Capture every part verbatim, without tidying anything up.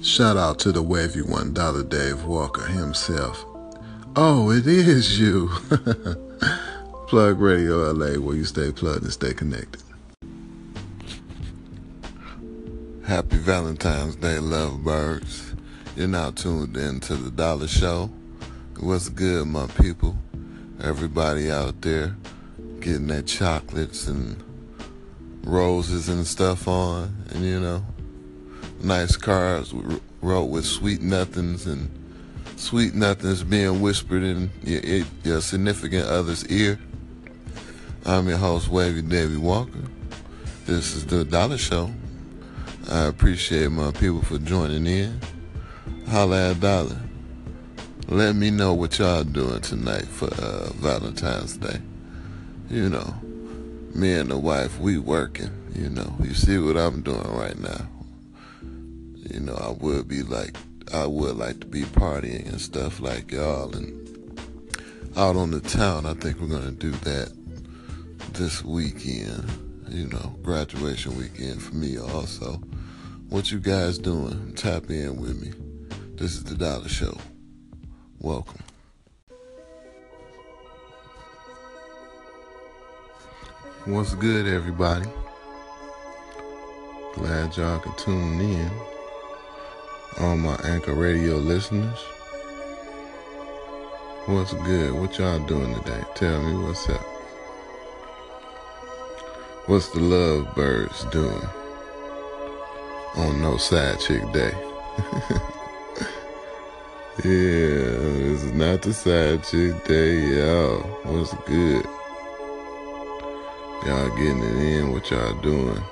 Shout out to the wavy one dollar Dave Walker himself. Oh, it is you. Plug Radio L A, where you stay plugged and stay connected. Happy Valentine's Day, lovebirds. You're now tuned in to the Dollar Show. What's good, my people? Everybody out there getting their chocolates and roses and stuff on, and you know, nice cards wrote with sweet nothings, and sweet nothings being whispered in your, your significant other's ear. I'm your host, Wavy Davy Walker. This is the Dollar Show. I appreciate my people for joining in. Holla at Dollar. Let me know what y'all doing tonight for uh, Valentine's Day. You know, me and the wife, we working. You know, you see what I'm doing right now. You know, I would be like, I would like to be partying and stuff like y'all and out on the town. I think we're gonna do that this weekend. You know, graduation weekend for me also. What you guys doing? Tap in with me. This is the Dollar Show. Welcome. What's good, everybody? Glad y'all can tune in. All my Anchor Radio listeners. What's good? What y'all doing today? Tell me what's up. What's the lovebirds doing on No Side Chick Day? Yeah, this is not the Side Chick Day, y'all. What's good? Y'all getting it in, what y'all doing?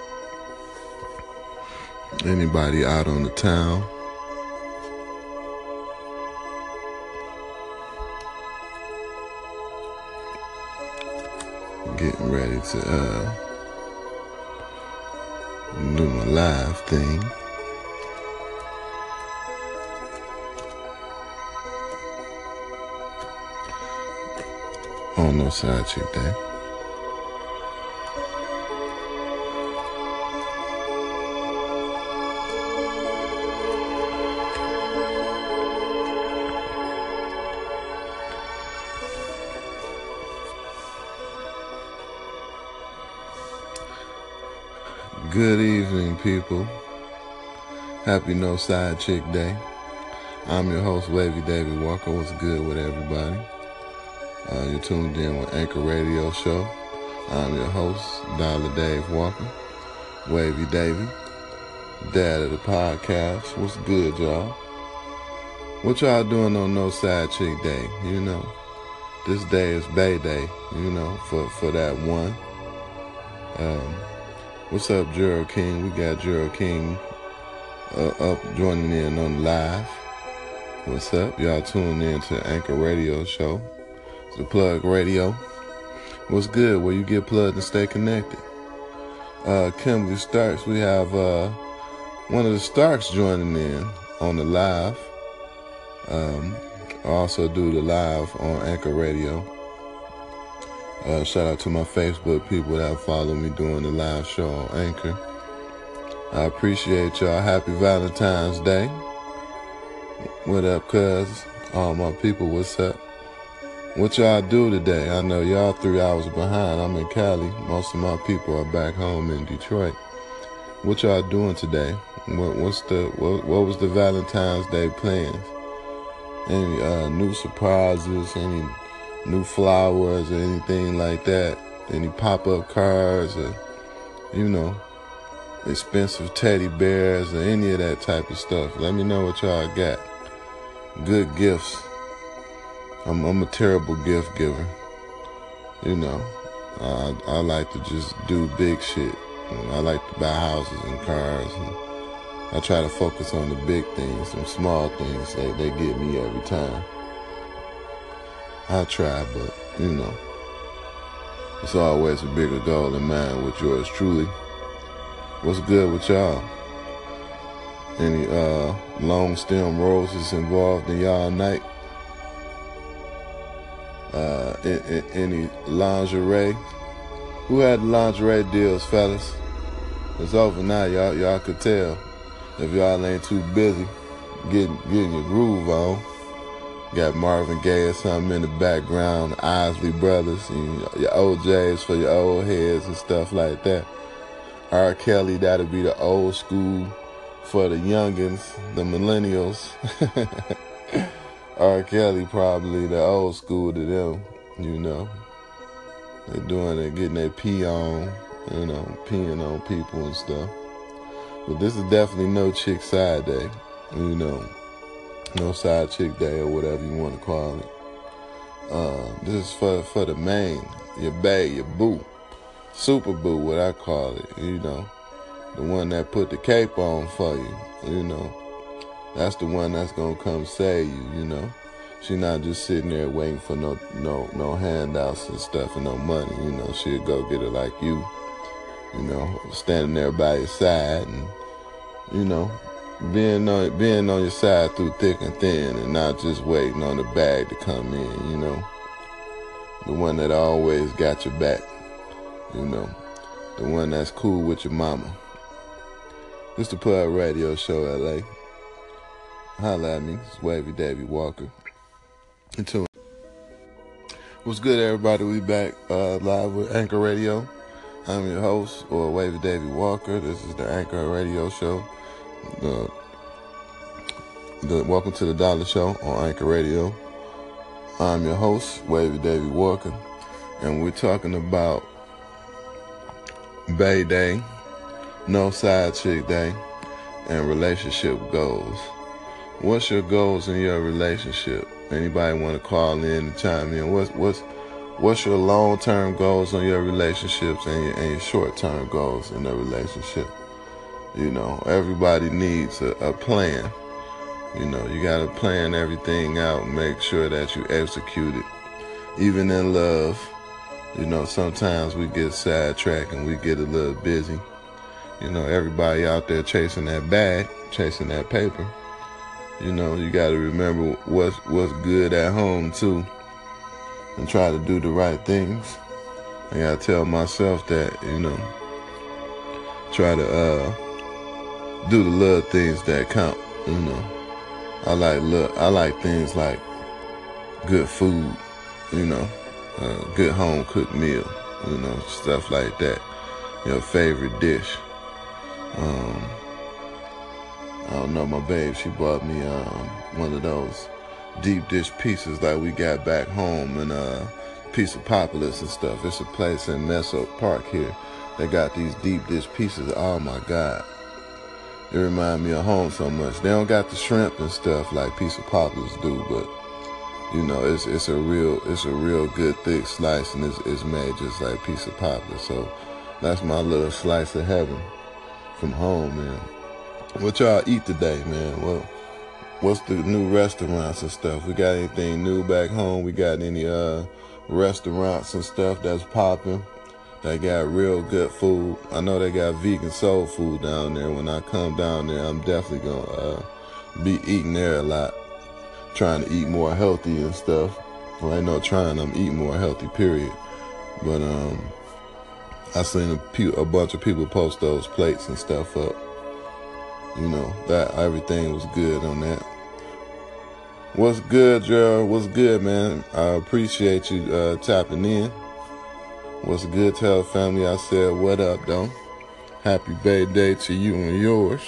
Anybody out on the town? Getting ready to uh, do my live thing. On No Side Chick Day. Good evening, people. Happy No Side Chick Day. I'm your host, Wavy Davy Walker. What's good with everybody? Uh, you're tuned in with Anchor Radio Show. I'm your host, Dollar Dave Walker, Wavy Davy, dad of the podcast. What's good, y'all? What y'all doing on No Side Chick Day? You know, this day is Bay Day, you know, for, for that one. Um, what's up, Gerald King? We got Gerald King uh, up joining in on live. What's up? Y'all tuning in to Anchor Radio Show. The Plug Radio. What's good? Where you get plugged and stay connected. Uh, Kimberly Starks, we have uh, one of the Starks joining in on the live. Um, I also do the live on Anchor Radio. Uh, shout out to my Facebook people that follow me doing the live show on Anchor. I appreciate y'all. Happy Valentine's Day. What up, cuz? All my people, what's up? What y'all do today? I know y'all three hours behind. I'm in Cali. Most of my people are back home in Detroit. What y'all doing today? What, what's the what, what was the Valentine's Day plans? Any uh, new surprises? Any new flowers or anything like that? Any pop-up cards or, you know, expensive teddy bears or any of that type of stuff? Let me know what y'all got. Good gifts. I'm, I'm a terrible gift giver. You know, I, I like to just do big shit. I like to buy houses and cars. And I try to focus on the big things. Some small things, they, they get me every time. I try, but, you know, it's always a bigger goal in mind with yours truly. What's good with y'all? Any uh, long stem roses involved in y'all night? Uh, in, in, any lingerie? Who had the lingerie deals, fellas? It's over now, y'all. Y'all could tell. If y'all ain't too busy getting getting your groove on, got Marvin Gaye or something in the background, the Isley Brothers, and your O Js for your old heads and stuff like that. R. Kelly, that'll be the old school for the youngins, the millennials. R. Kelly probably the old school to them, you know. They're doing it, getting their pee on, you know, peeing on people and stuff. But this is definitely no chick side day, you know. No side chick day or whatever you want to call it. Uh, this is for for the main, your bae, your boo. Super boo, what I call it, you know. The one that put the cape on for you, you know. That's the one that's gonna come save you, you know. She not just sitting there waiting for no no no handouts and stuff and no money, you know. She'll go get it like you, you know, standing there by your side and, you know, being on being on your side through thick and thin and not just waiting on the bag to come in, you know. The one that always got your back, you know. The one that's cool with your mama. This the Plug Radio Show, L A. Holla at me. It's Wavy Davy Walker. Until what's good, everybody? We back uh, live with Anchor Radio. I'm your host, or Wavy Davy Walker. This is the Anchor Radio Show. The, the Welcome to the Dollar Show on Anchor Radio. I'm your host, Wavy Davy Walker, and we're talking about Bae Day, No Side Chick Day, and relationship goals. What's your goals in your relationship? Anybody want to call in and chime in? What's what's what's your long-term goals on your relationships and your, and your short-term goals in the relationship? You know, everybody needs a, a plan. You know, you got to plan everything out and make sure that you execute it. Even in love, you know, sometimes we get sidetracked and we get a little busy. You know, everybody out there chasing that bag, chasing that paper. You know, you got to remember what's what's good at home too, and try to do the right things. I gotta tell myself that, you know, try to uh, do the little things that count. You know, I like look, I like things like good food. You know, uh, good home cooked meal. You know, stuff like that. Your favorite dish. Um, I don't know, my babe, she bought me um, one of those deep dish pizzas like we got back home in uh, Pizzapopolis and stuff. It's a place in Meso Park here. They got these deep dish pizzas. Oh my God. It remind me of home so much. They don't got the shrimp and stuff like Pizzapopolis do, but you know, it's it's a real it's a real good thick slice, and it's, it's made just like Pizzapopolis. So that's my little slice of heaven from home, man. What y'all eat today, man? Well, what's the new restaurants and stuff? We got anything new back home? We got any uh restaurants and stuff that's popping? They got real good food. I know they got vegan soul food down there. When I come down there, I'm definitely gonna uh, be eating there a lot. Trying to eat more healthy and stuff. Well, ain't no trying. I'm eating more healthy, period. But um, I seen a, pe- a bunch of people post those plates and stuff up. You know, that everything was good on that. What's good, Gerald? What's good, man? I appreciate you uh, tapping in. What's good? Tell the family I said what up, though. Happy Bae Day to you and yours.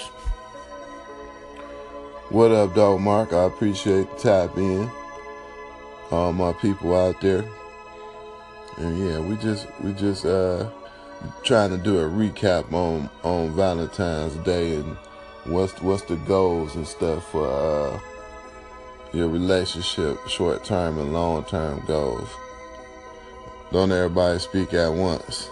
What up, dog, Mark? I appreciate the tap in. All my people out there. And yeah, we just we just uh trying to do a recap on on Valentine's Day and what's what's the goals and stuff for uh your relationship, short term and long term goals. Don't everybody speak at once.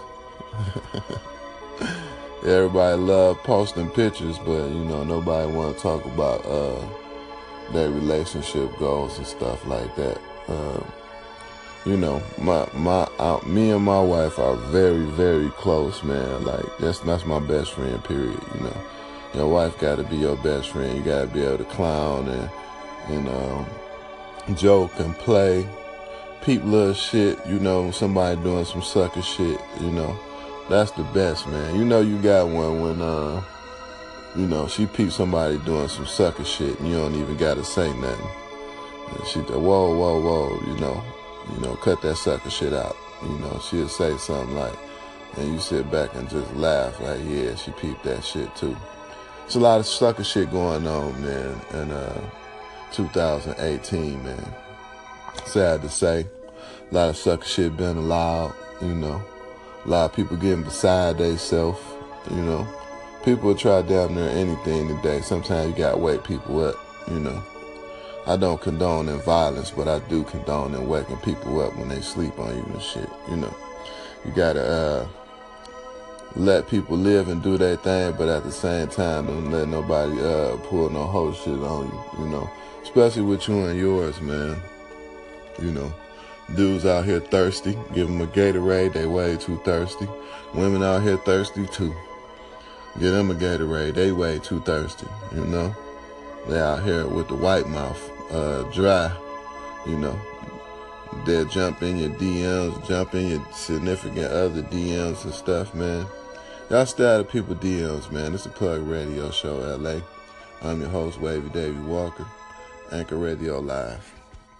Everybody love posting pictures, but you know, nobody want to talk about uh, their relationship goals and stuff like that. Uh, you know, my my uh, me and my wife are very very close, man. Like that's that's my best friend. Period. You know, your wife got to be your best friend. You got to be able to clown and and um, joke and play, peep little shit. You know, somebody doing some sucker shit. You know. That's the best, man. You know you got one when uh you know, she peeped somebody doing some sucker shit, and you don't even gotta say nothing. And she said, whoa, whoa, whoa, you know, you know, cut that sucker shit out. You know, she'll say something like, and you sit back and just laugh like, yeah, she peeped that shit too. It's a lot of sucker shit going on, man, in uh, two thousand eighteen, man. Sad to say, a lot of sucker shit been allowed, you know. A lot of people getting beside themselves, you know. People try damn near anything today. Sometimes you gotta wake people up, you know. I don't condone in violence, but I do condone in waking people up when they sleep on you and shit, you know. You gotta uh, let people live and do their thing, but at the same time, don't let nobody uh, pull no whole shit on you, you know. Especially with you and yours, man. You know, dudes out here thirsty. Give them a Gatorade, they way too thirsty. Women out here thirsty too. Give them a Gatorade, they way too thirsty, you know. They out here with the white mouth, uh, dry, you know. They'll jump in your D Ms, jump in your significant other D Ms and stuff, man. Y'all stay out of people's D Ms, man. It's a Plug Radio Show, L A. I'm your host, Wavy Davy Walker, Anchor Radio Live.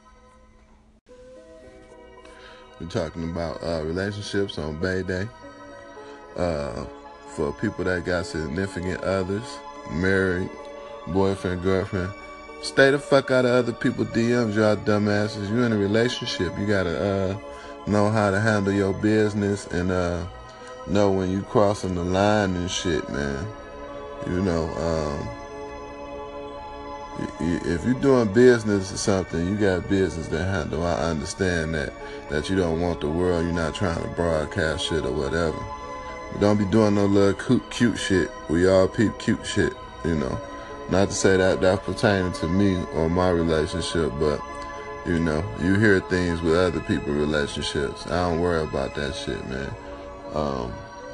We're talking about uh, relationships on Bay Day. Uh, for people that got significant others, married, boyfriend, girlfriend, stay the fuck out of other people's D Ms, y'all dumbasses. You in a relationship, you gotta uh, know how to handle your business and uh, know when you crossing the line and shit, man. You know, um, if you're doing business or something, you got business to handle. I understand that, that you don't want the world, you're not trying to broadcast shit or whatever. But don't be doing no little cute, cute shit. We all peep cute shit, you know. Not to say that that's pertaining to me or my relationship, but, you know, you hear things with other people's relationships. I don't worry about that shit, man. Um,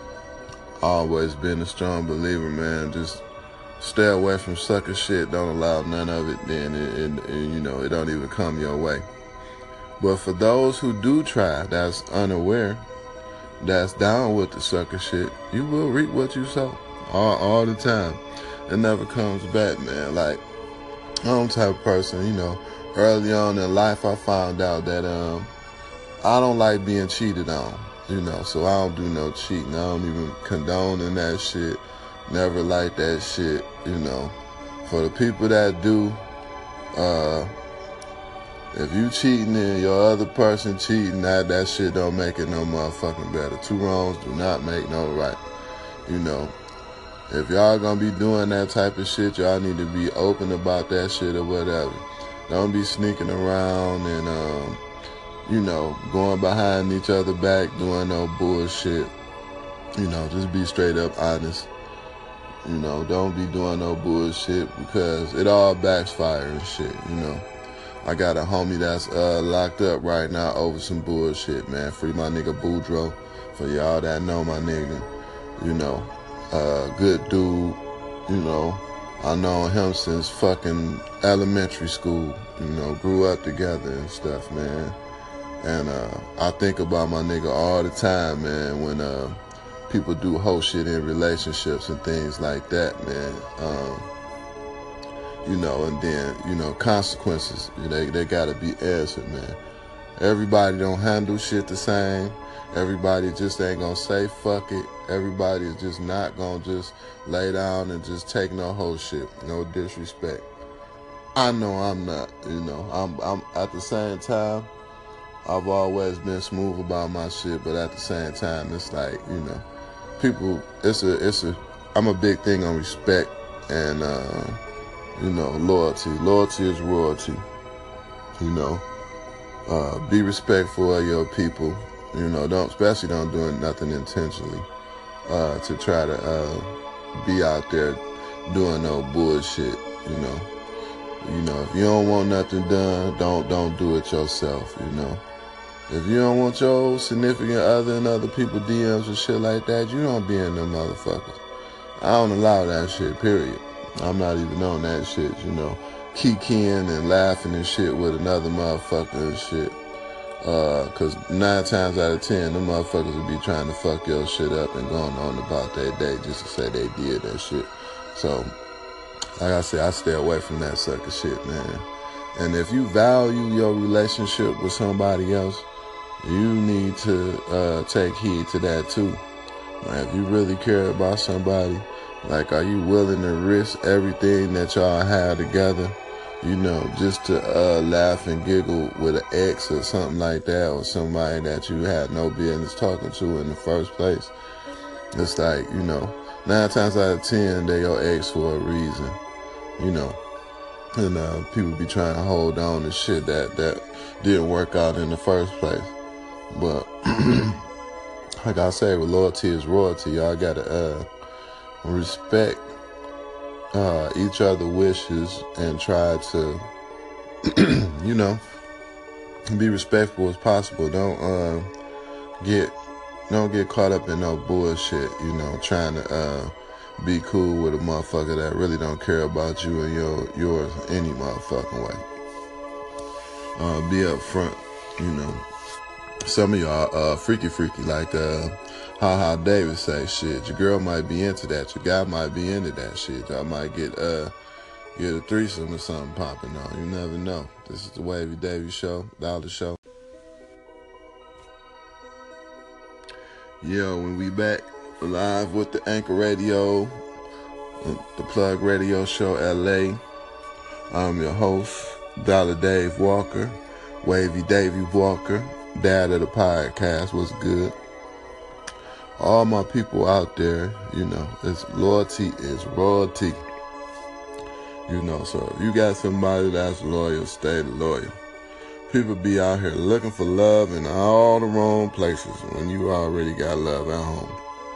always been a strong believer, man. Just stay away from sucker shit. Don't allow none of it, then, and, and, and, you know, it don't even come your way. But for those who do try, that's unaware, that's down with the sucker shit, you will reap what you sow all, all the time. It never comes back, man. Like, I'm the type of person, you know, early on in life, I found out that um, I don't like being cheated on, you know, so I don't do no cheating. I don't even condone in that shit. Never like that shit, you know. For the people that do, uh, if you cheating and your other person cheating, that, that shit don't make it no motherfucking better. Two wrongs do not make no right, you know. If y'all gonna be doing that type of shit, y'all need to be open about that shit or whatever. Don't be sneaking around and, um, you know, going behind each other back, doing no bullshit. You know, just be straight up honest. You know, don't be doing no bullshit because it all backfires and shit, you know. I got a homie that's uh, locked up right now over some bullshit, man. Free my nigga Boudreaux. For y'all that know my nigga, you know. Uh, good dude, you know. I known him since fucking elementary school, you know, grew up together and stuff, man. And uh, I think about my nigga all the time, man, when uh, people do whole shit in relationships and things like that, man. Um, you know, and then, you know, consequences, they, they gotta be answered, man. Everybody don't handle shit the same. Everybody just ain't gonna say fuck it. Everybody is just not gonna just lay down and just take no whole shit. No disrespect. I know I'm not, you know. I'm I'm at the same time, I've always been smooth about my shit, but at the same time it's like, you know, people it's a it's a I'm a big thing on respect and uh, you know, loyalty. Loyalty is royalty. You know. Uh, be respectful of your people. You know, don't, especially don't do nothing intentionally, uh, to try to, uh, be out there doing no bullshit, you know. You know, if you don't want nothing done, don't, don't do it yourself, you know. If you don't want your significant other and other people D Ms and shit like that, you don't be in them motherfuckers. I don't allow that shit, period. I'm not even on that shit, you know. Kikiing and laughing and shit with another motherfucker and shit. Uh, cause nine times out of ten, them motherfuckers will be trying to fuck your shit up and going on about their day just to say they did that shit. So, like I said, I stay away from that sucker shit, man. And if you value your relationship with somebody else, you need to uh, take heed to that too. Like, if you really care about somebody, like, are you willing to risk everything that y'all have together, you know, just to uh, laugh and giggle with an ex or something like that, or somebody that you had no business talking to in the first place? It's like, you know, nine times out of ten, they your ex for a reason, you know. And uh, people be trying to hold on to shit that, that didn't work out in the first place. But, like I say, with loyalty is royalty. Y'all gotta uh, respect uh, each other's wishes and try to, you know, be respectful as possible. Don't uh, get don't get caught up in no bullshit, you know, trying to uh, be cool with a motherfucker that really don't care about you and your yours any motherfucking way. Uh, be up front, you know. Some of y'all uh, freaky freaky, like uh, Ha Ha Davis say, shit, your girl might be into that, your guy might be into that shit. Y'all might get uh, get a threesome or something popping on. You never know. This is the Wavy Davy Show, Dollar Show. Yo, when we back live with the Anchor Radio, the Plug Radio Show L A. I'm your host, Dollar Dave Walker, Wavy Davy Walker, dad of the podcast. What's good? All my people out there, you know, it's loyalty is royalty. You know, so if you got somebody that's loyal, stay loyal. People be out here looking for love in all the wrong places when you already got love at home.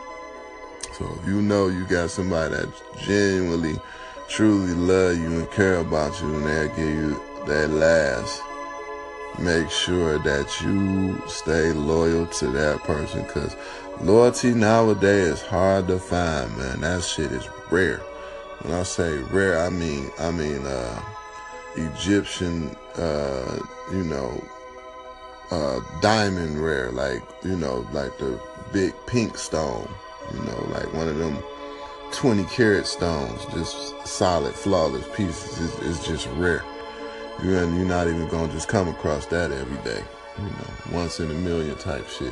So if you know you got somebody that genuinely, truly love you and care about you and they'll give you their last, make sure that you stay loyal to that person, because loyalty nowadays is hard to find, man. That shit is rare. When I say rare, I mean, I mean, uh, Egyptian, uh, you know, uh, diamond rare, like, you know, like the big pink stone, you know, like one of them twenty karat stones, just solid, flawless pieces. It's, it's just rare. You're, you're not even gonna just come across that every day, you know, once in a million type shit.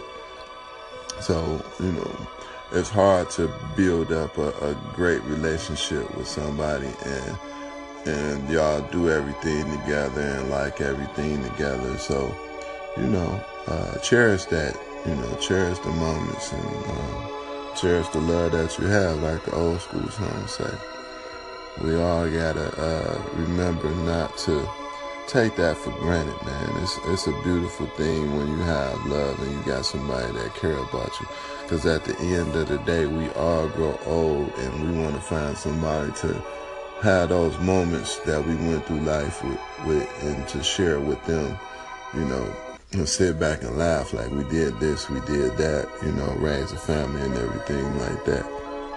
So, you know, it's hard to build up a, a great relationship with somebody and and y'all do everything together and like everything together. So, you know, uh, cherish that, you know, cherish the moments and uh, cherish the love that you have, like the old school songs say. We all gotta uh, remember not to take that for granted, man. It's it's a beautiful thing when you have love and you got somebody that care about you. Because at the end of the day, we all grow old and we want to find somebody to have those moments that we went through life with, with and to share with them, you know, and sit back and laugh like we did this, we did that, you know, raise a family and everything like that.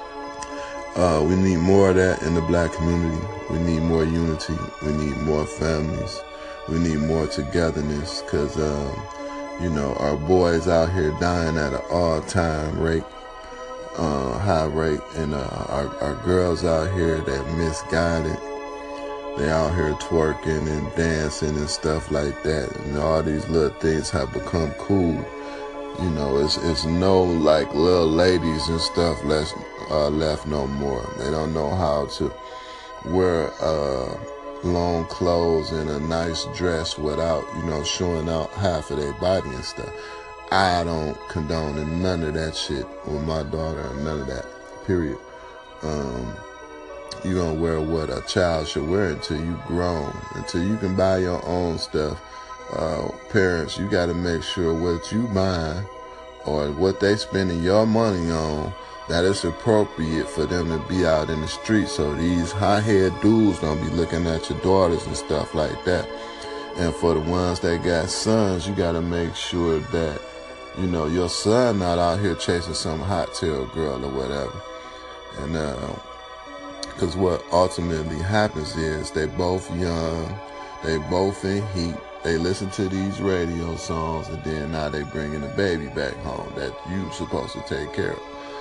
Uh, we need more of that in the black community. We need more unity. We need more families. We need more togetherness because, um, you know, our boys out here dying at an all-time rate. Uh, high rate, and uh, our, our girls out here that misguided, they out here twerking and dancing and stuff like that, and all these little things have become cool. You know, it's it's no like little ladies and stuff left uh, left no more. They don't know how to wear uh, long clothes and a nice dress without, you know, showing out half of their body and stuff. I don't condone in none of that shit with my daughter, none of that, period. Um, you don't wear what a child should wear until you grown, until you can buy your own stuff. Uh, parents, you got to make sure what you buy or what they spending your money on, that it's appropriate for them to be out in the street, so these high-head dudes don't be looking at your daughters and stuff like that. And for the ones that got sons, you got to make sure that, you know, your son not out here chasing some hot tail girl or whatever. And uh, because what ultimately happens is they both young, they both in heat, they listen to these radio songs, and then now they bringing the baby back home that you supposed to take care of.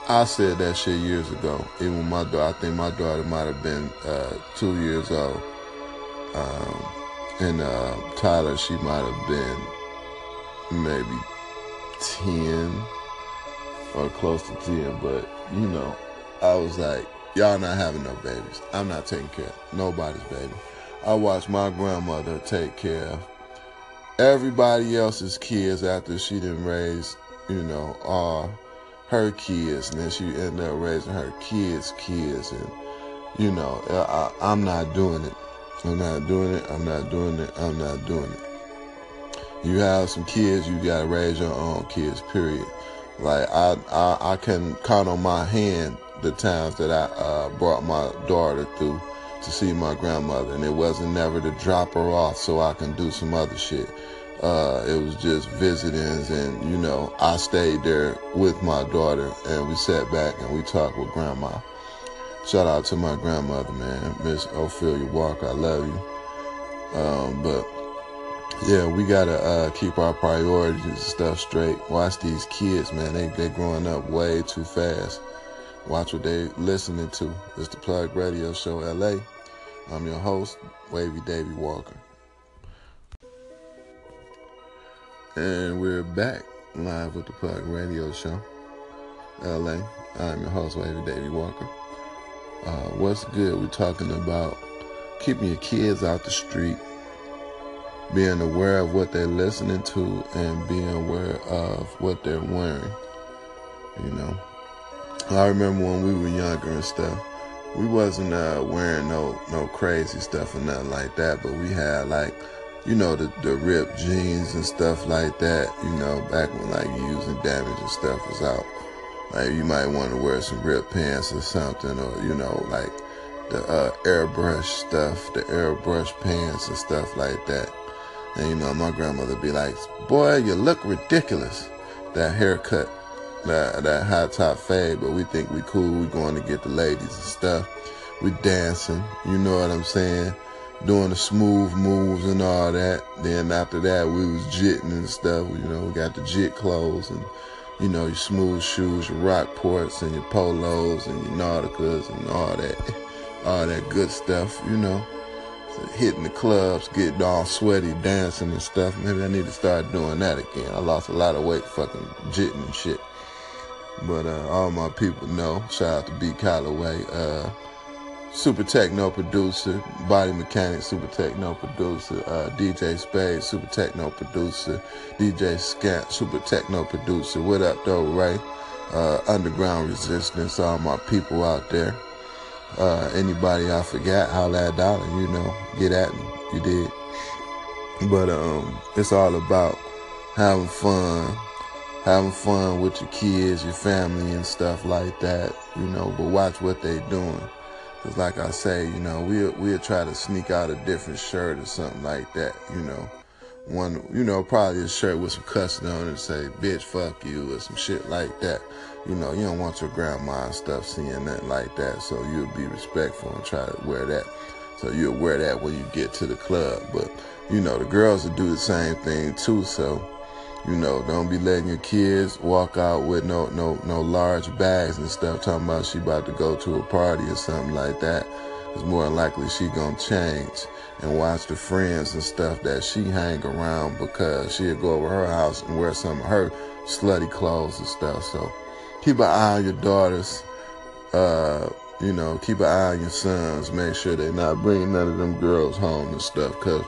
I said that shit years ago. Even when my daughter, I think my daughter might have been uh, two years old. Um, and uh, Tyler, she might have been maybe ten or close to ten. But, you know, I was like, y'all not having no babies. I'm not taking care of nobody's baby. I watched my grandmother take care of everybody else's kids after she didn't raise, you know, all her kids, and then she ended up raising her kids' kids, and you know, I, I'm not doing it. I'm not doing it. I'm not doing it. I'm not doing it. You have some kids, you gotta raise your own kids. Period. Like I, I, I can count on my hand the times that I uh, brought my daughter through to see my grandmother, and it wasn't never to drop her off so I can do some other shit. Uh, it was just visitings, and you know, I stayed there with my daughter, and we sat back and we talked with grandma. Shout out to my grandmother, man, Miss Ophelia Walker. I love you. Um, but yeah, we gotta uh, keep our priorities and stuff straight. Watch these kids, man. They they growing up way too fast. Watch what they listening to. It's the Plug Radio Show, L A. I'm your host, Wavy Davy Walker. And we're back live with the Plug Radio Show, L A. I'm your host, Wavy Davy Walker. Uh, what's good? We're talking about keeping your kids out the street, being aware of what they're listening to, and being aware of what they're wearing. You know, I remember when we were younger and stuff, we wasn't uh, wearing no no crazy stuff or nothing like that, but we had like, you know, the, the ripped jeans and stuff like that, you know, back when like using damage and stuff was out. Like you might want to wear some ripped pants or something, or, you know, like the uh, airbrush stuff, the airbrush pants and stuff like that. And, you know, my grandmother be like, boy, you look ridiculous. That haircut, that, that high top fade, but we think we cool. We going to get the ladies and stuff. We dancing, you know what I'm saying? Doing the smooth moves and all that. Then after that, we was jitting and stuff. You know, we got the jit clothes and, you know, your smooth shoes, your Rockports and your polos and your Nauticas and all that, all that good stuff, you know. So hitting the clubs, getting all sweaty, dancing and stuff. Maybe I need to start doing that again. I lost a lot of weight fucking jitting and shit. But uh, all my people know, shout out to B. Calloway, uh, Super Techno producer, Body Mechanic, Super Techno producer, uh, D J Spade, Super Techno producer, D J Scant, Super Techno producer. What up, though, Ray? Uh, Underground Resistance, all my people out there. Uh, anybody I forgot, holla at Dollar, you know, get at me, you did. But um, it's all about having fun, having fun with your kids, your family, and stuff like that, you know. But watch what they doing. Cause like I say, you know, we'll, we'll try to sneak out a different shirt or something like that, you know. One, you know, probably a shirt with some cussing on it and say, bitch, fuck you, or some shit like that. You know, you don't want your grandma and stuff seeing nothing like that, so you'll be respectful and try to wear that. So you'll wear that when you get to the club. But, you know, the girls will do the same thing too, so, you know, don't be letting your kids walk out with no no no large bags and stuff, talking about she about to go to a party or something like that. Because more than likely she gonna change and watch the friends and stuff that she hang around, because she'll go over her house and wear some of her slutty clothes and stuff. So keep an eye on your daughters. Uh, you know, keep an eye on your sons. Make sure they're not bringing none of them girls home and stuff, because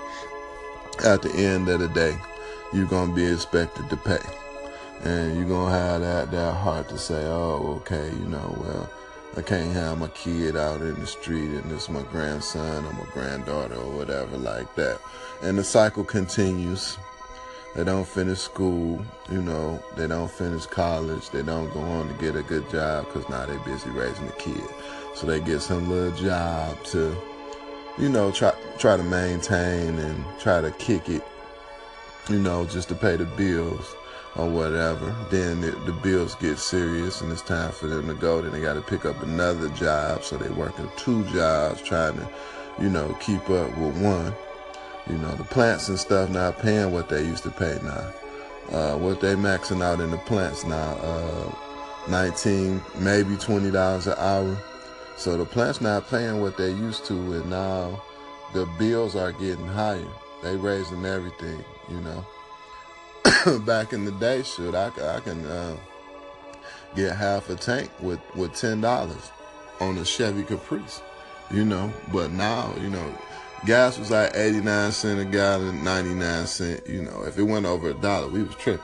at the end of the day, you're going to be expected to pay. And you're going to have that, that heart to say, oh, okay, you know, well, I can't have my kid out in the street and it's my grandson or my granddaughter or whatever like that. And the cycle continues. They don't finish school, you know, they don't finish college, they don't go on to get a good job because now they're busy raising a kid. So they get some little job to, you know, try, try to maintain and try to kick it, you know, just to pay the bills or whatever. Then it, the bills get serious and it's time for them to go. Then they got to pick up another job. So they working two jobs trying to, you know, keep up with one. You know, the plants and stuff not paying what they used to pay now. Uh, what they maxing out in the plants now, uh, nineteen, maybe twenty dollars an hour. So the plant's not paying what they used to, and now the bills are getting higher. They raising everything, you know. Back in the day, shit, I, I can uh, get half a tank with, with ten dollars on a Chevy Caprice, you know. But now, you know, gas was like eighty-nine cents a gallon, ninety-nine cents, you know. If it went over a dollar, we was tripping.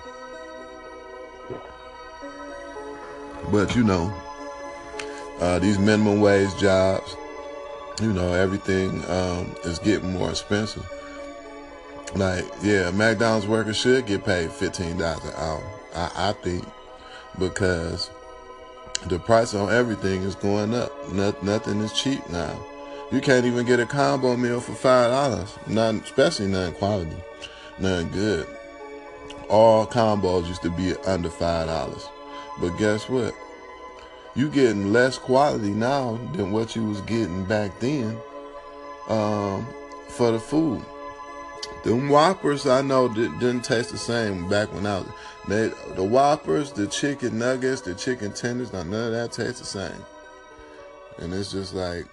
But, you know, uh, these minimum wage jobs, you know, everything um, is getting more expensive. Like, yeah, a McDonald's worker should get paid fifteen dollars an hour, I, I think, because the price on everything is going up. No, nothing is cheap now. You can't even get a combo meal for five dollars, not, especially nothing quality, nothing good. All combos used to be under five dollars. But guess what? You getting less quality now than what you was getting back then um, for the food. Them Whoppers, I know, didn't taste the same back when I was. They, the Whoppers, the chicken nuggets, the chicken tenders, none of that tastes the same. And it's just like,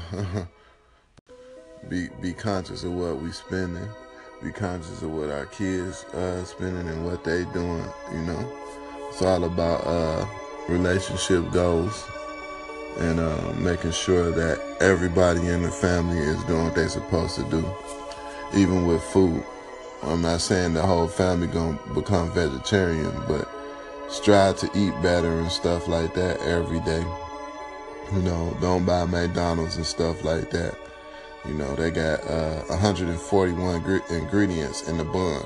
be be conscious of what we spending, be conscious of what our kids uh, spending and what they doing. You know, it's all about uh, relationship goals and uh, making sure that everybody in the family is doing what they're supposed to do. Even with food, I'm not saying the whole family gonna become vegetarian, but strive to eat better and stuff like that every day. You know, don't buy McDonald's and stuff like that. You know, they got uh, one hundred forty-one gr- ingredients in the bun.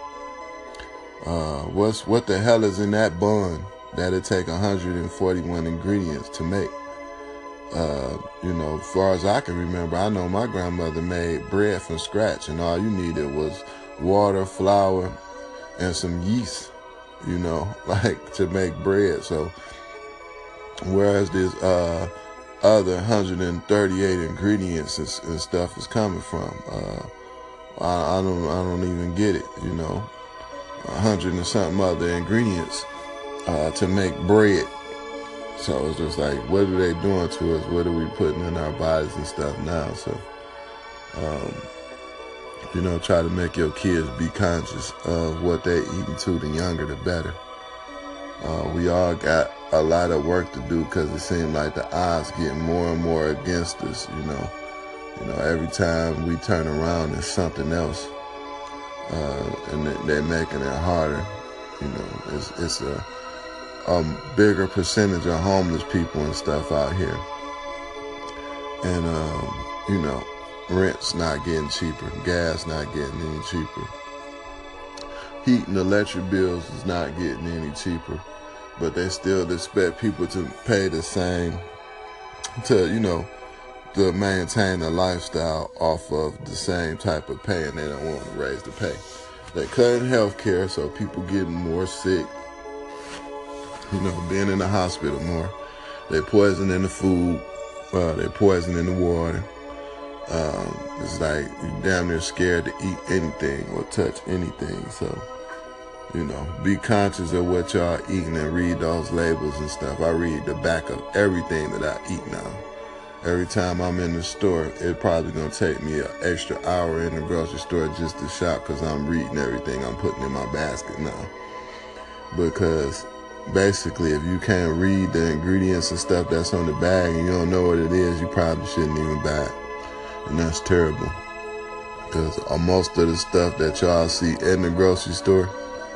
Uh, what's what the hell is in that bun that it take one hundred forty-one ingredients to make? Uh, you know, as far as I can remember, I know my grandmother made bread from scratch, and all you needed was water, flour, and some yeast, you know, like to make bread. So, whereas this uh, other one hundred thirty-eight ingredients and, and stuff is coming from, uh, I, I don't, I don't even get it. You know, a hundred and something other ingredients uh, to make bread. So it's just like, what are they doing to us? What are we putting in our bodies and stuff now? So, um, you know, try to make your kids be conscious of what they're eating too. The younger, the better. Uh, we all got a lot of work to do because it seems like the odds getting more and more against us. You know, you know, every time we turn around, there's something else, uh, and they're making it harder. You know, it's it's a a bigger percentage of homeless people and stuff out here. And, um, you know, rent's not getting cheaper. Gas not getting any cheaper. Heat and electric bills is not getting any cheaper. But they still expect people to pay the same to, you know, to maintain a lifestyle off of the same type of pay, and they don't want to raise the pay. They're cutting health care, so people getting more sick. You know, being in the hospital more. They're poisoning the food. Uh, they're poisoning the water. Um, it's like you're damn near scared to eat anything or touch anything. So, you know, be conscious of what y'all eating and read those labels and stuff. I read the back of everything that I eat now. Every time I'm in the store, it's probably going to take me an extra hour in the grocery store just to shop because I'm reading everything I'm putting in my basket now. Because basically, if you can't read the ingredients and stuff that's on the bag and you don't know what it is, you probably shouldn't even buy it. And that's terrible. Because most of the stuff that y'all see in the grocery store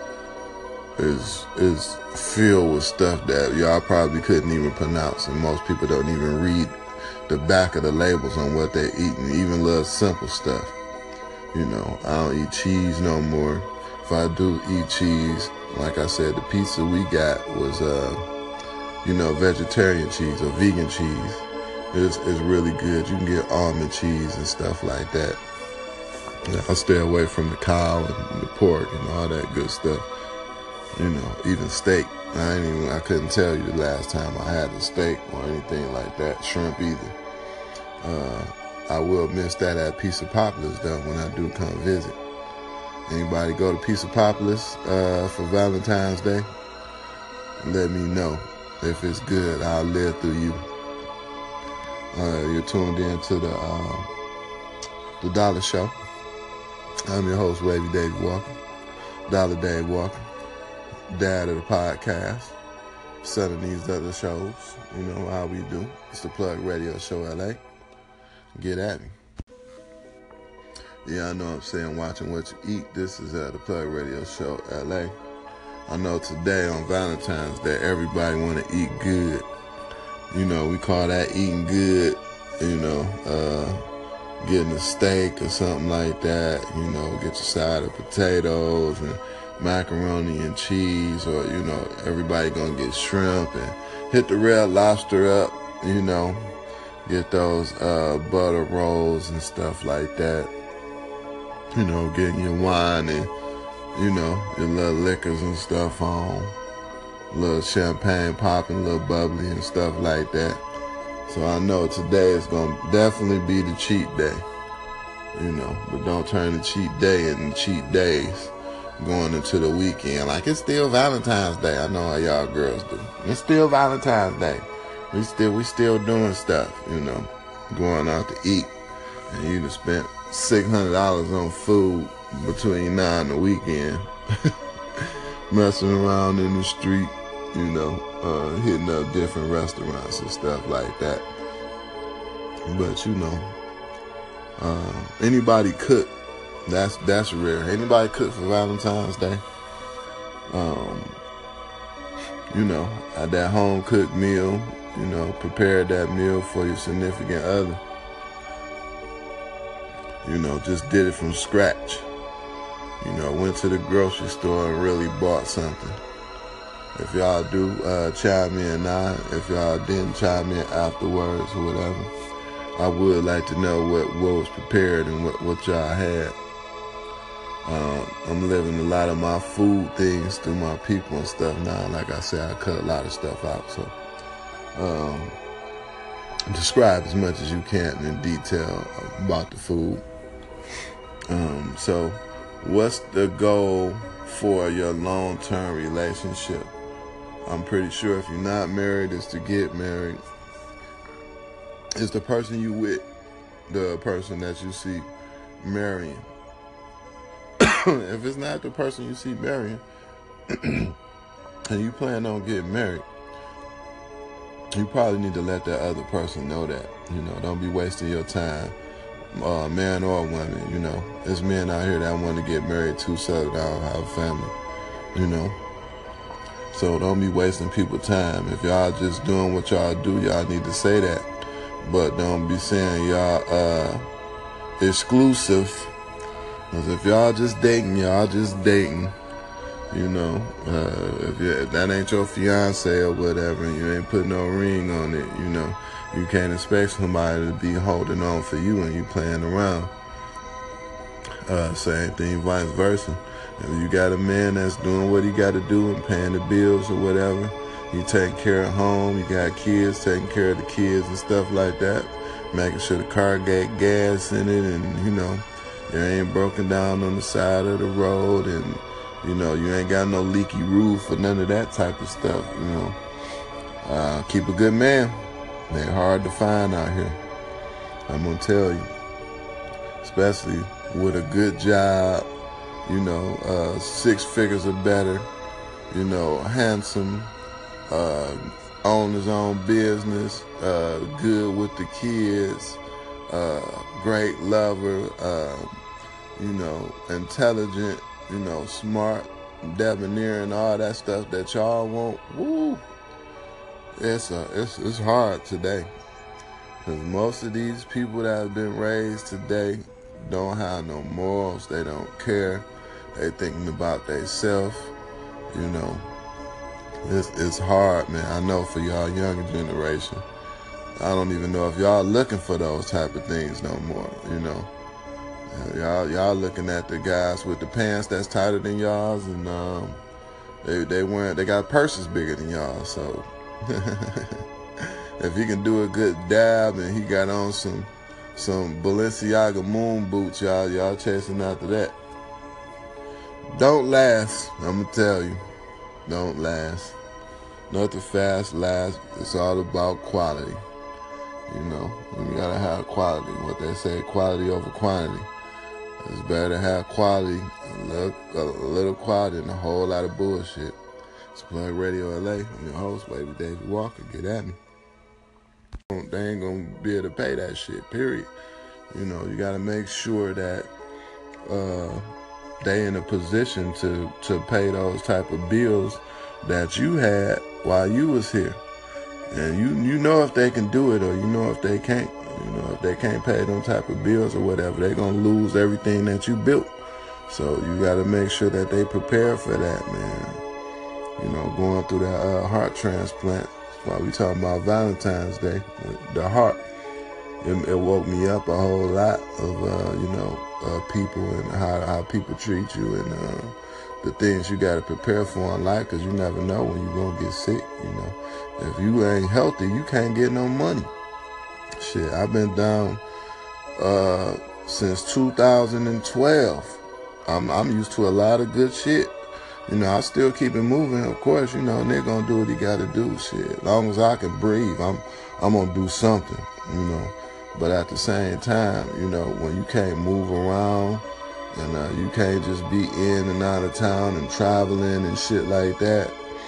is is filled with stuff that y'all probably couldn't even pronounce. And most people don't even read the back of the labels on what they're eating, even little simple stuff. You know, I don't eat cheese no more. If I do eat cheese, like I said, the pizza we got was, uh, you know, vegetarian cheese or vegan cheese. It's, it's really good. You can get almond cheese and stuff like that. Yeah, I stay away from the cow and the pork and all that good stuff. You know, even steak. I ain't even, I couldn't tell you the last time I had a steak or anything like that. Shrimp either. Uh, I will miss that at Pizza Populous though when I do come visit. Anybody go to Pizza Populous uh, for Valentine's Day? Let me know. If it's good, I'll live through you. Uh, you're tuned in to the uh, the Dollar Show. I'm your host, Wavy Dave Walker, Dollar Dave Walker, dad of the podcast, son of these other shows. You know how we do. It's the Plug Radio Show L A. Get at me. Yeah, I know what I'm saying, watching what you eat. This is uh, the Plug Radio Show L A. I know today on Valentine's Day, everybody want to eat good. You know, we call that eating good, you know, uh, getting a steak or something like that. You know, get your side of potatoes and macaroni and cheese, or, you know, everybody gonna get shrimp and hit the Red Lobster up, you know, get those uh, butter rolls and stuff like that. You know, getting your wine and, you know, your little liquors and stuff on, little champagne popping, little bubbly and stuff like that. So I know today is going to definitely be the cheat day, you know, but don't turn the cheat day into cheat days going into the weekend. Like, it's still Valentine's Day. I know how y'all girls do. It's still Valentine's Day. We still, we still doing stuff, you know, going out to eat, and you done spent six hundred dollars on food between now and the weekend, messing around in the street, you know, uh, hitting up different restaurants and stuff like that. But, you know, uh, anybody cook, that's that's rare. Anybody cook for Valentine's Day? Um, you know, at that home cooked meal, you know, prepared that meal for your significant other. You know, just did it from scratch. You know, went to the grocery store and really bought something. If y'all do, uh, chime in now. If y'all didn't chime in afterwards or whatever, I would like to know what, what was prepared and what, what y'all had. Um, I'm living a lot of my food things through my people and stuff now. Like I said, I cut a lot of stuff out. So, um, describe as much as you can in detail about the food. Um, so what's the goal for your long-term relationship? I'm pretty sure if you're not married, is to get married. Is the person you with the person that you see marrying? If it's not the person you see marrying and you plan on getting married, you probably need to let that other person know that. You know, don't be wasting your time, uh, man or woman. You know, there's men out here that want to get married too, so they don't have a family. You know, so don't be wasting people's time. If y'all just doing what y'all do, y'all need to say that. But don't be saying y'all uh, exclusive. Because if y'all just dating, y'all just dating. You know, uh, if, you, if that ain't your fiance or whatever, and you ain't put no ring on it, you know, you can't expect somebody to be holding on for you and you playing around. Uh, same thing, vice versa. If you got a man that's doing what he got to do and paying the bills or whatever, you taking care of home, you got kids, taking care of the kids and stuff like that, making sure the car got gas in it, and, you know, it ain't broken down on the side of the road, and, you know, you ain't got no leaky roof or none of that type of stuff, you know. Uh, keep a good man. They're hard to find out here, I'm going to tell you. Especially with a good job, you know, uh, six figures or better, you know, handsome, uh, own his own business, uh, good with the kids, uh, great lover, uh, you know, intelligent, you know, smart, debonair, and all that stuff that y'all want. Woo! It's a, it's it's hard today, because most of these people that have been raised today don't have no morals. They don't care. They thinking about themselves. You know, it's it's hard, man. I know for y'all younger generation. I don't even know if y'all looking for those type of things no more. You know. Y'all, y'all looking at the guys with the pants that's tighter than y'all's, and um, they they wearing they got purses bigger than y'all. So if he can do a good dab and he got on some some Balenciaga moon boots, y'all y'all chasing after that. Don't last. I'm gonna tell you, don't last. Nothing fast lasts. It's all about quality. You know, you gotta have quality. What they say, quality over quantity. It's better to have quality, a little, a little quality, and a whole lot of bullshit. It's Plug Radio L A. I'm your host, Baby David Walker. Get at me. They ain't gonna be able to pay that shit, period. You know, you gotta make sure that uh, they in a position to, to pay those type of bills that you had while you was here. And you you know if they can do it or you know if they can't. You know, if they can't pay them type of bills or whatever, they're going to lose everything that you built. So you got to make sure that they prepare for that, man. You know, going through that uh, heart transplant. That's why we talking about Valentine's Day. The heart. It, it woke me up a whole lot of, uh, you know, uh, people and how, how people treat you and uh, the things you got to prepare for in life, because you never know when you're going to get sick, you know. If you ain't healthy, you can't get no money. Shit, I've been down uh, since two thousand twelve. I'm I'm used to a lot of good shit. You know, I still keep it moving. Of course, you know, they're gonna do what he gotta do. Shit, as long as I can breathe, I'm I'm gonna do something. You know, but at the same time, you know, when you can't move around and uh, you can't just be in and out of town and traveling and shit like that,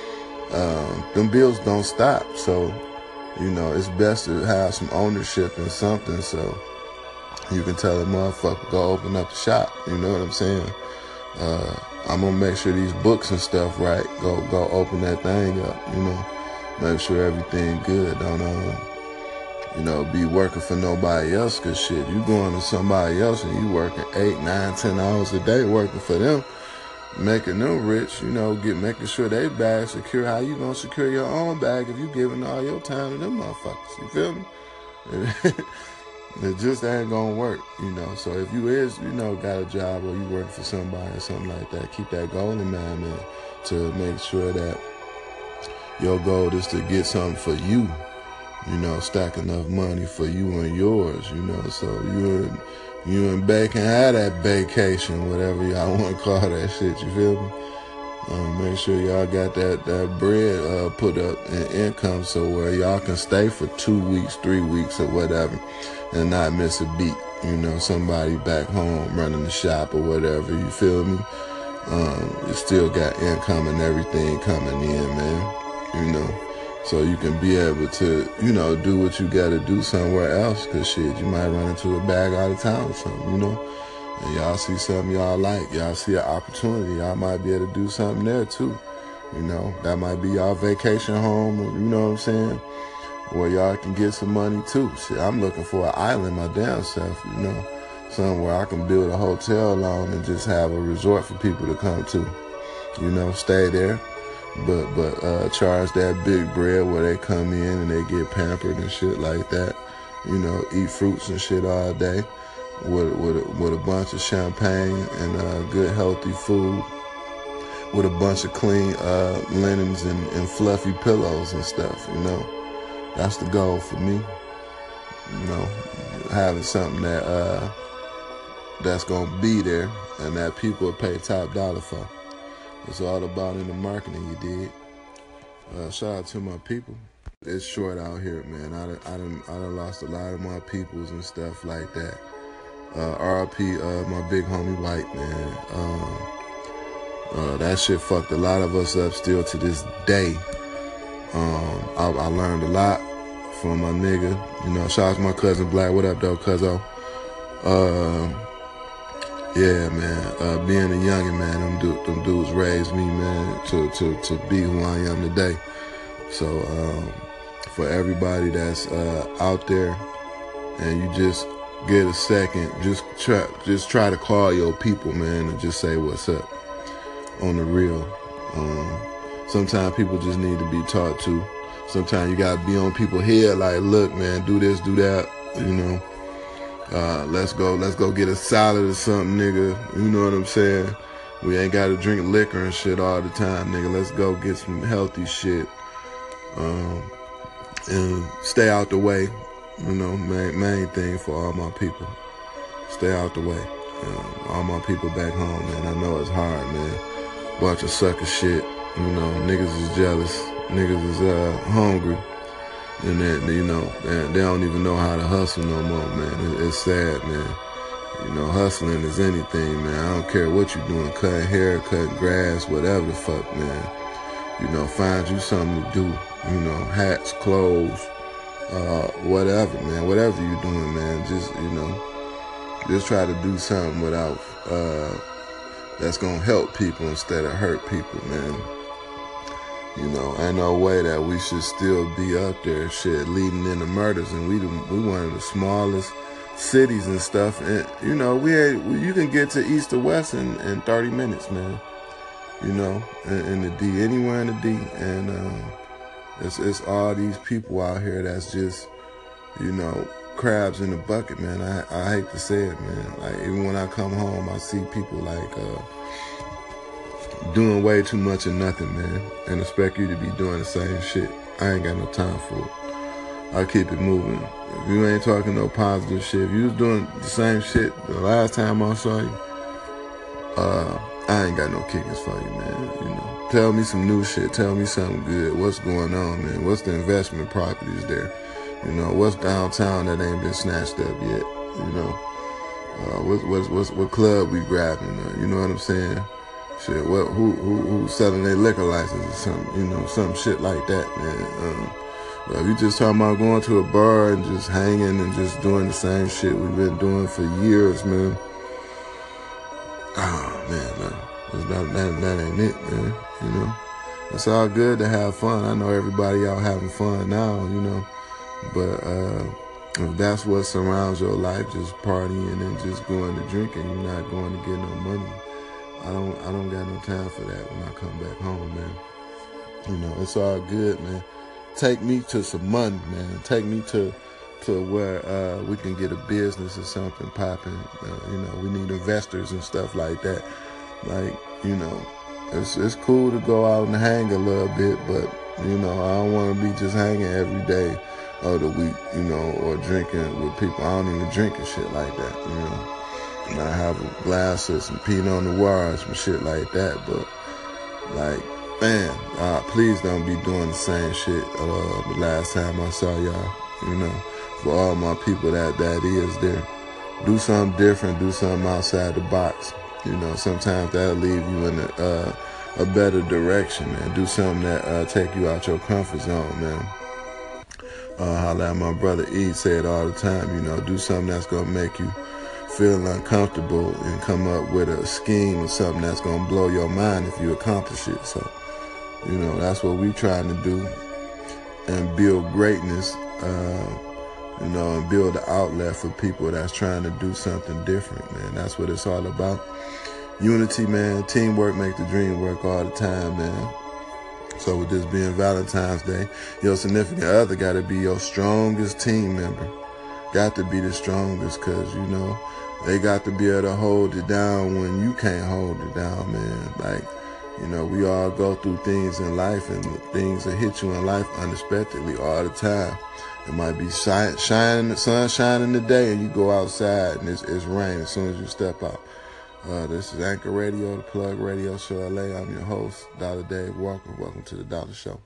um, them bills don't stop. So. You know, it's best to have some ownership in something so you can tell a motherfucker, go open up a shop. You know what I'm saying? Uh, I'm going to make sure these books and stuff right. Go go open that thing up, you know. Make sure everything good. Don't, um, you know, be working for nobody else, because shit, you going to somebody else and you working eight, nine, ten hours a day working for them. Making them rich, you know, get making sure they bag secure. How you gonna secure your own bag if you giving all your time to them motherfuckers? You feel me? It just ain't gonna work, you know. So if you is, you know, got a job or you working for somebody or something like that, keep that goal in mind, man, to make sure that your goal is to get something for you. You know, stack enough money for you and yours, you know, so you and You and Bay can have that vacation, whatever y'all want to call that shit, you feel me? Um, make sure y'all got that, that bread uh, put up in income so where y'all can stay for two weeks, three weeks or whatever and not miss a beat. You know, somebody back home running the shop or whatever, you feel me? Um, you still got income and everything coming in, man, you know. So you can be able to, you know, do what you got to do somewhere else. Because, shit, you might run into a bag out of town or something, you know. And y'all see something y'all like. Y'all see an opportunity. Y'all might be able to do something there, too. You know, that might be y'all vacation home, you know what I'm saying? Where y'all can get some money, too. Shit, I'm looking for an island my damn self, you know. Somewhere I can build a hotel on and just have a resort for people to come to. You know, stay there. But but uh, charge that big bread where they come in and they get pampered and shit like that. You know, eat fruits and shit all day with with a, with a bunch of champagne and uh, good healthy food with a bunch of clean uh, linens and, and fluffy pillows and stuff. You know, that's the goal for me. You know, having something that uh, that's gonna be there and that people will pay top dollar for. It's all about in the marketing, you dig? Uh, shout out to my people. It's short out here, man. I done, I done, I done lost a lot of my peoples and stuff like that. Uh, R I P, uh, my big homie White, man. Um, uh, that shit fucked a lot of us up still to this day. Um, I, I learned a lot from my nigga. You know, shout out to my cousin Black. What up, though, cuzzo? Uh, Yeah, man. Uh, being a youngin', man, them, du- them dudes raised me, man, to, to, to be who I am today. So, um, for everybody that's uh, out there and you just get a second, just try, just try to call your people, man, and just say what's up on the real. Um, sometimes people just need to be taught to. Sometimes you gotta be on people's head like, look, man, do this, do that, you know. Uh, let's go, let's go get a salad or something, nigga. You know what I'm saying? We ain't gotta drink liquor and shit all the time, nigga. Let's go get some healthy shit. Um, and stay out the way. You know, main, main thing for all my people. Stay out the way. Um, all my people back home, man. I know it's hard, man. Bunch of sucker shit. You know, niggas is jealous. Niggas is uh, hungry, and that, you know, they don't even know how to hustle no more, man. It's sad, man. You know, hustling is anything, man. I don't care what you're doing, cutting hair, cutting grass, whatever the fuck, man. You know, find you something to do. You know, hats, clothes, uh, whatever, man. Whatever you're doing, man. Just, you know, just try to do something without, uh, that's gonna help people instead of hurt people, man. You know, ain't no way that we should still be up there, shit, leading into murders, and we we one of the smallest cities and stuff, and you know, we had, you can get to east or west in, in thirty minutes, man. You know, in, in the D, anywhere in the D, and um, it's it's all these people out here that's just, you know, crabs in the bucket, man. I I hate to say it, man. Like, even when I come home, I see people like uh, doing way too much of nothing, man, and expect you to be doing the same shit. I ain't got no time for it. I keep it moving. If you ain't talking no positive shit, if you was doing the same shit the last time I saw you, uh, I ain't got no kickers for you, man. You know, tell me some new shit. Tell me something good. What's going on, man? What's the investment properties there? You know, what's downtown that ain't been snatched up yet? You know, uh, what what's, what's what club we grabbing? Uh, you know what I'm saying? Shit, what who who who's selling their liquor license or something? You know, some shit like that, man. Um, but if you just talking about going to a bar and just hanging and just doing the same shit we've been doing for years, man. Oh man, no, not, that, that ain't it, man. You know, it's all good to have fun. I know everybody out having fun now, you know, but uh, if that's what surrounds your life, just partying and just going to drinking, you're not going to get no money. I don't, I don't got no time for that when I come back home, man. You know, it's all good, man. Take me to some money, man. Take me to, to where uh, we can get a business or something popping. Uh, you know, we need investors and stuff like that. Like, you know, it's it's cool to go out and hang a little bit, but you know, I don't want to be just hanging every day of the week, you know, or drinking with people. I don't even drink and shit like that, you know. And I have a glass of some Pinot Noir and some shit like that, but like, man, uh, please don't be doing the same shit uh, the last time I saw y'all, you know. For all my people that that is there, do something different, do something outside the box. You know, sometimes that'll leave you in a, uh, a better direction, man. Do something that uh, take you out your comfort zone, man. Uh, holla at my brother E, say it all the time, you know, do something that's gonna make you feel uncomfortable and come up with a scheme or something that's gonna blow your mind if you accomplish it. So, you know, that's what we trying to do, and build greatness, uh, you know, and build an outlet for people that's trying to do something different, man. That's what it's all about. Unity, man. Teamwork make the dream work all the time, man. So with this being Valentine's Day, your significant other got to be your strongest team member. Got to be the strongest, because, you know, they got to be able to hold it down when you can't hold it down, man. Like, you know, we all go through things in life, and things that hit you in life unexpectedly all the time. It might be shine, shining, the sun shining today, and you go outside and it's, it's rain as soon as you step out. Uh, this is Anchor Radio, the Plug Radio Show L A. I'm your host, Dollar Dave Walker. Welcome to the Dollar Show.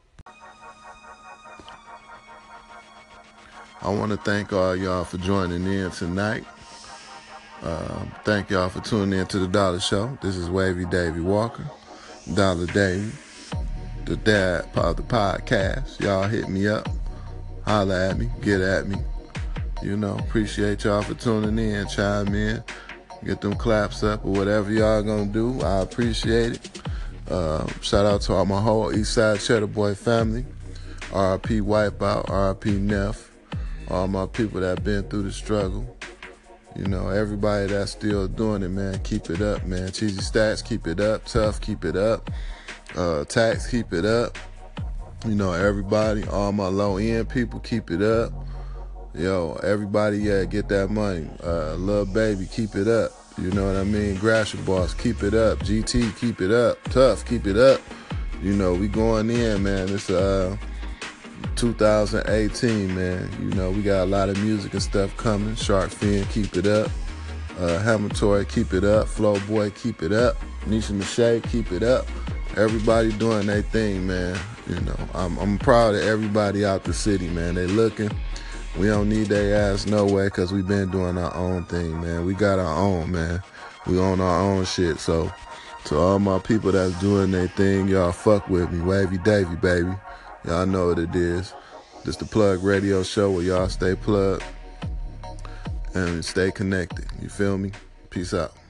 I want to thank all y'all for joining in tonight. Uh, thank y'all for tuning in to the Dollar Show. This is Wavy Davey Walker, Dollar Davey, the dad of the podcast. Y'all hit me up, holla at me, get at me. You know, appreciate y'all for tuning in, chime in, get them claps up or whatever y'all gonna do. I appreciate it. Uh, shout out to all my whole Eastside Cheddar Boy family. R I P Wipeout, R I P Neff. All my people that been through the struggle. You know, everybody that's still doing it, man, keep it up, man. Cheesy Stats, keep it up. Tough, keep it up. Uh, Tax, keep it up. You know, everybody, all my low-end people, keep it up. Yo, everybody, yeah, get that money. Uh, Lil Baby, keep it up. You know what I mean? Grasher Boss, keep it up. G T, keep it up. Tough, keep it up. You know, we going in, man. It's uh, two thousand eighteen, man. You know, we got a lot of music and stuff coming. Shark Fin, keep it up. Uh, Hamiltory, keep it up. Flow Boy, keep it up. Nisha Mache, keep it up. Everybody doing their thing, man. You know, I'm, I'm proud of everybody out the city, man. They looking. We don't need their ass no way because we been doing our own thing, man. We got our own, man. We own our own shit. So to all my people that's doing their thing, y'all fuck with me. Wavy Davy, baby. Y'all know what it is. This the Plug Radio Show where y'all stay plugged and stay connected. You feel me? Peace out.